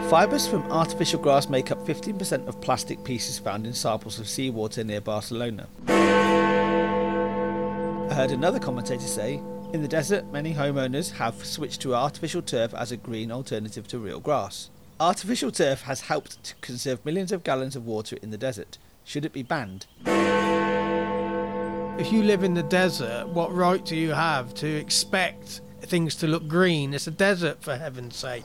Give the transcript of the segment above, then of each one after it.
Fibres from artificial grass make up 15% of plastic pieces found in samples of seawater near Barcelona. I heard another commentator say, in the desert, many homeowners have switched to artificial turf as a green alternative to real grass. Artificial turf has helped to conserve millions of gallons of water in the desert. Should it be banned? If you live in the desert, what right do you have to expect things to look green? It's a desert, for heaven's sake.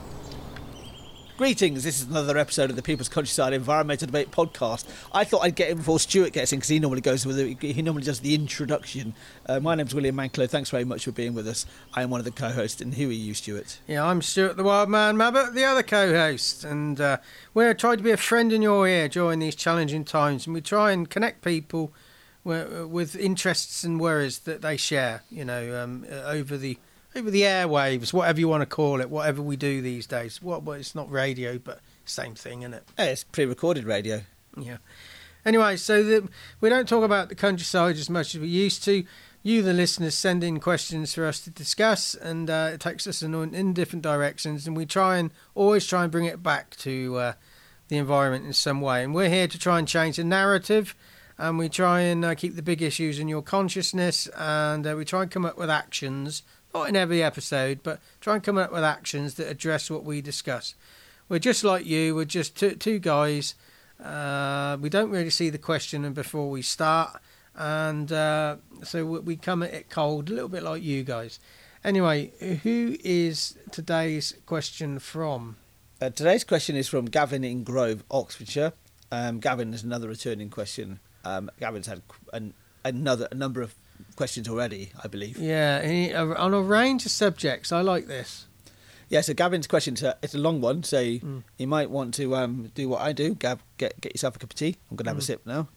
Greetings, this is another episode of the People's Countryside Environmental Debate Podcast. I thought I'd get in before Stuart gets in because he normally does the introduction. My name's William Manklow, thanks very much for being with us. I am one of the co-hosts, and who are you, Stuart? Yeah, I'm Stuart the Wild Man Mabbott, the other co-host, and we're trying to be a friend in your ear during these challenging times, and we try and connect people with interests and worries that they share, over the airwaves, whatever you want to call it, whatever we do these days. Well, it's not radio, but same thing, isn't it? Yeah, it's pre-recorded radio. Yeah. Anyway, so we don't talk about the countryside as much as we used to. You, the listeners, send in questions for us to discuss, and it takes us in different directions, and we always try and bring it back to the environment in some way. And we're here to try and change the narrative, and we try and keep the big issues in your consciousness, and we try and come up with actions. Not in every episode, but try and come up with actions that address what we discuss. We're just like you. We're just two guys. We don't really see the question before we start. And so we come at it cold, a little bit like you guys. Anyway, who is today's question from? Today's question is from Gavin in Grove, Oxfordshire. Gavin is another returning question. Gavin's had a number of questions already, I believe. Yeah, on a range of subjects. I like this. Yeah, so Gavin's question, it's a long one, so you might want to do what I do. Gav, get yourself a cup of tea. I'm going to have a sip now.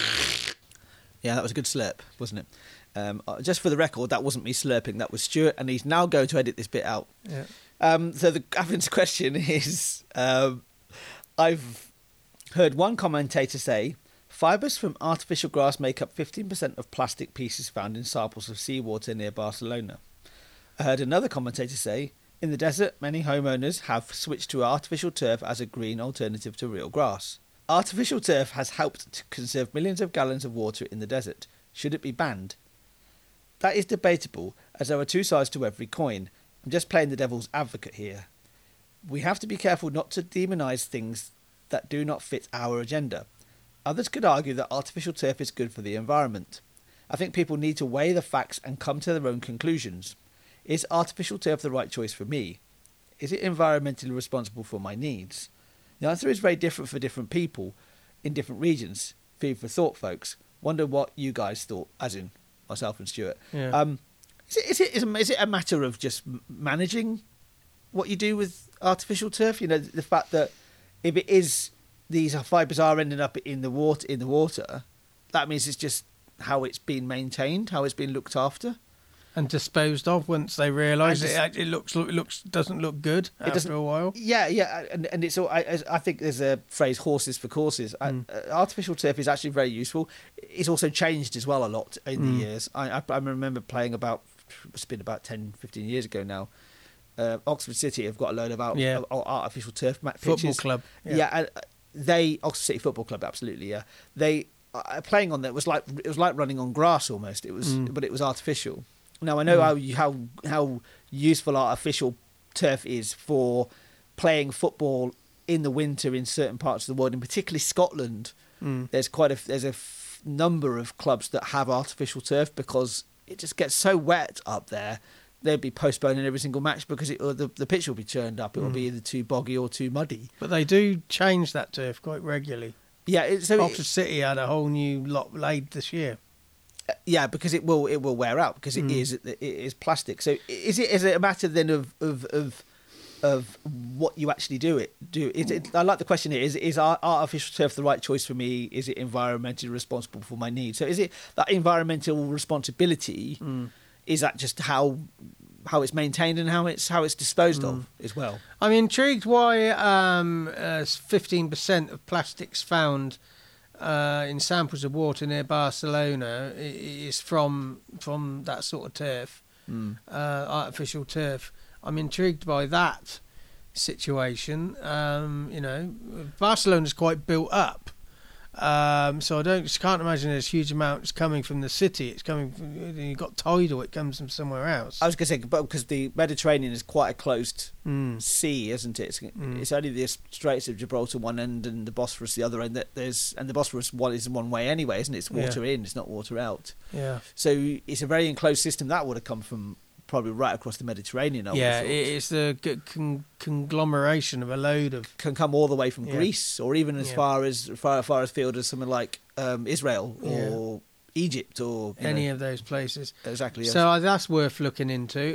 Yeah, that was a good slurp, wasn't it? Just for the record, that wasn't me slurping, that was Stuart, and he's now going to edit this bit out. Yeah. So Gavin's question is, I've heard one commentator say, fibres from artificial grass make up 15% of plastic pieces found in samples of seawater near Barcelona. I heard another commentator say, in the desert, many homeowners have switched to artificial turf as a green alternative to real grass. Artificial turf has helped to conserve millions of gallons of water in the desert. Should it be banned? That is debatable, as there are two sides to every coin. I'm just playing the devil's advocate here. We have to be careful not to demonise things that do not fit our agenda. Others could argue that artificial turf is good for the environment. I think people need to weigh the facts and come to their own conclusions. Is artificial turf the right choice for me? Is it environmentally responsible for my needs? The answer is very different for different people in different regions. Food for thought, folks. Wonder what you guys thought, as in myself and Stuart. Yeah. Is it a matter of just managing what you do with artificial turf? You know, the fact that if it is, these fibres are ending up in the water, that means it's just how it's been maintained, how it's been looked after. And disposed of once they realise it doesn't look good after a while. Yeah, and it's all. I think there's a phrase "horses for courses." Artificial turf is actually very useful. It's also changed as well a lot in the years. I remember playing it's been about 10, 15 years ago now. Oxford City have got a load of artificial turf pitches. Football club. Yeah, Oxford City Football Club, absolutely. Yeah, they playing on that was like running on grass almost. It was, but it was artificial. Now I know how useful artificial turf is for playing football in the winter in certain parts of the world, and particularly Scotland. There's a number of clubs that have artificial turf because it just gets so wet up there. They'd be postponing every single match because the pitch will be churned up. It will be either too boggy or too muddy. But they do change that turf quite regularly. Yeah, Oxford City had a whole new lot laid this year. Yeah, because it will wear out because it is plastic. So is it a matter then of what you actually do? I like the question here. Is artificial turf the right choice for me? Is it environmentally responsible for my needs? So is it that environmental responsibility? Is that just how it's maintained and how it's disposed of as well? I'm intrigued why 15% of plastics found in samples of water near Barcelona is from that sort of turf, artificial turf. I'm intrigued by that situation. Barcelona's quite built up. So I can't imagine there's huge amounts coming from the city. It's coming from, you've got tidal, it comes from somewhere else. I was going to say, but because the Mediterranean is quite a closed sea, isn't it? It's only the Straits of Gibraltar one end and the Bosphorus the other end. And the Bosphorus one is one way anyway, isn't it? It's water in, it's not water out. Yeah. So it's a very enclosed system that would have come from probably right across the Mediterranean. It's the conglomeration of a load of... Can come all the way from Greece, or even as far afield as something like Israel or Egypt, or any of those places. Exactly. Yes. So that's worth looking into.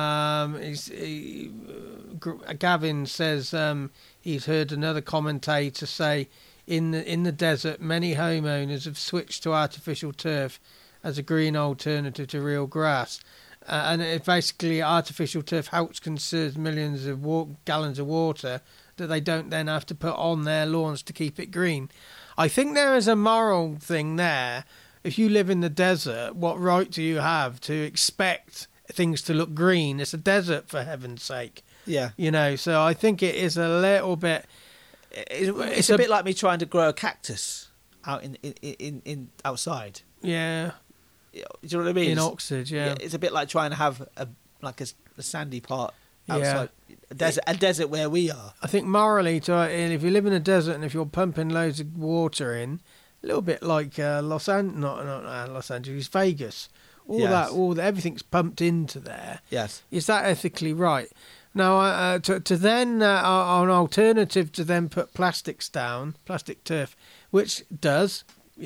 Gavin says he's heard another commentator say in the desert, many homeowners have switched to artificial turf as a green alternative to real grass. And it basically, artificial turf helps conserve millions of gallons of water that they don't then have to put on their lawns to keep it green. I think there is a moral thing there. If you live in the desert, what right do you have to expect things to look green? It's a desert, for heaven's sake. Yeah. So I think it is a little bit... It's a bit like me trying to grow a cactus out in outside. Yeah. Do you know what I mean? In Oxford, yeah. It's a bit like trying to have a sandy part outside, a desert where we are. I think morally, if you live in a desert and if you're pumping loads of water in, a little bit like not Los Angeles, Vegas, everything's pumped into there. Yes. Is that ethically right? Now, to then an alternative to then put plastic turf, which does,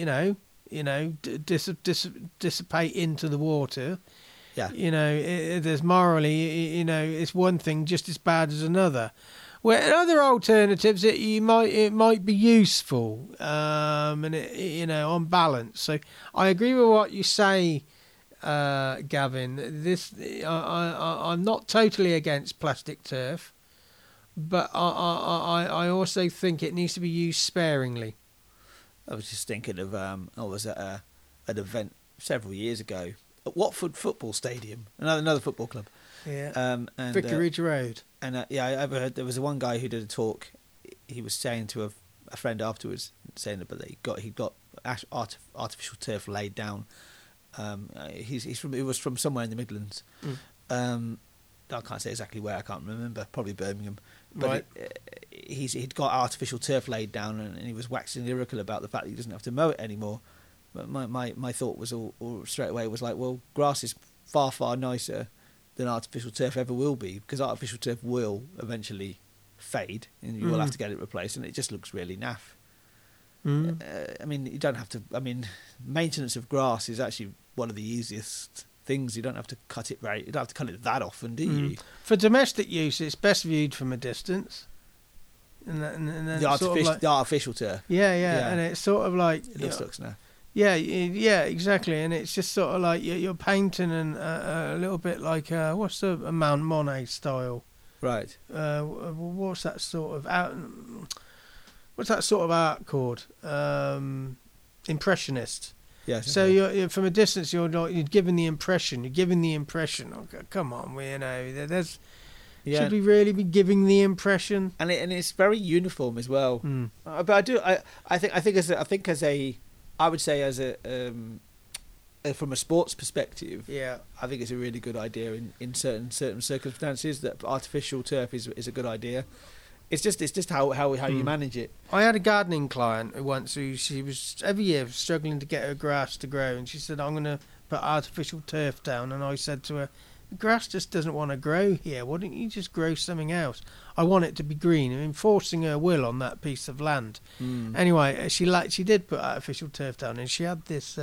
dissipate into the water. Yeah. There's morally, it's one thing just as bad as another. Where other alternatives, it might be useful, and on balance. So I agree with what you say, Gavin. I'm not totally against plastic turf, but I also think it needs to be used sparingly. I was just thinking of I was at an event several years ago at Watford Football Stadium, another football club. Yeah. And Vicarage Road. And I overheard there was one guy who did a talk. He was saying to a friend afterwards, saying that he got artificial turf laid down. He was from somewhere in the Midlands. I can't say exactly where. I can't remember. Probably Birmingham. But right. He'd got artificial turf laid down, and he was waxing lyrical about the fact that he doesn't have to mow it anymore. But my thought was all straight away was like, well, grass is far, far nicer than artificial turf ever will be, because artificial turf will eventually fade, and you will have to get it replaced, and it just looks really naff. You don't have to. Maintenance of grass is actually one of the easiest things. You don't have to cut it you don't have to cut it that often, do you? For domestic use, it's best viewed from a distance. And then the artificial turf. Yeah, and it's sort of like it looks naff. Yeah, exactly, and it's just sort of like you're painting a little bit like what's a Mount Monet style, right? What's that sort of art called? Impressionist. Yes. So you're from a distance, you're giving the impression. Oh, come on, there's. Yeah. Should we really be giving the impression? And it's very uniform as well. But I would say as a from a sports perspective, I think it's a really good idea in certain circumstances that artificial turf is a good idea. It's just how you manage it. I had a gardening client once who she was every year struggling to get her grass to grow, and she said, "I'm going to put artificial turf down." And I said to her, "The grass just doesn't want to grow here. Why don't you just grow something else? I want it to be green." I'm enforcing her will on that piece of land. Anyway, she did put artificial turf down, and she had this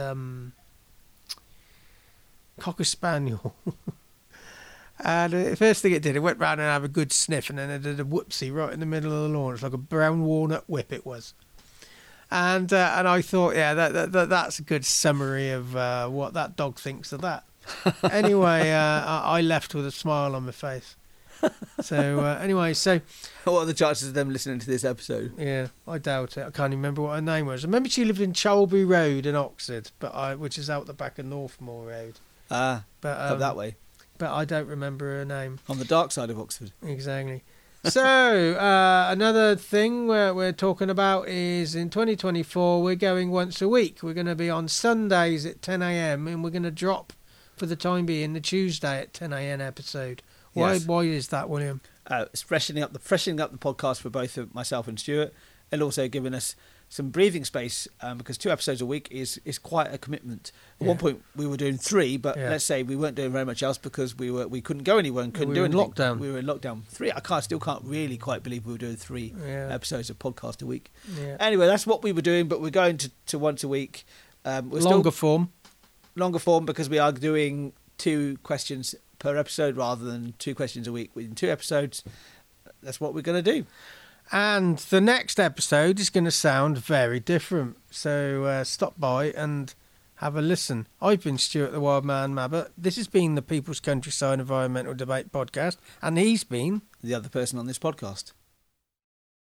Cocker Spaniel. And the first thing it did, it went round and had a good sniff, and then it did a whoopsie right in the middle of the lawn. It's like a brown walnut whip it was. And I thought, that's a good summary of what that dog thinks of that. Anyway, I left with a smile on my face. So what are the chances of them listening to this episode? Yeah, I doubt it. I can't even remember what her name was. I remember she lived in Cholby Road in Oxford, which is out the back of Northmoor Road. But up that way. But I don't remember her name. On the dark side of Oxford. Exactly. So, another thing we're talking about is in 2024, we're going once a week. We're going to be on Sundays at 10 a.m. and we're going to drop, for the time being, the Tuesday at 10 a.m. episode. Why is that, William? It's freshening up the podcast for both myself and Stuart, and also giving us some breathing space, because 2 episodes a week is quite a commitment. At one point we were doing 3, but let's say we weren't doing very much else because we couldn't go anywhere and couldn't do anything. Lockdown. We were in lockdown. 3. I still can't really quite believe we were doing 3 episodes of podcast a week. Yeah. Anyway, that's what we were doing, but we're going to once a week. We're longer form because we are doing 2 questions per episode rather than 2 questions a week within 2 episodes. That's what we're going to do. And the next episode is going to sound very different. So stop by and have a listen. I've been Stuart the Wild Man Mabbott. This has been the People's Countryside Environmental Debate Podcast. And he's been the other person on this podcast.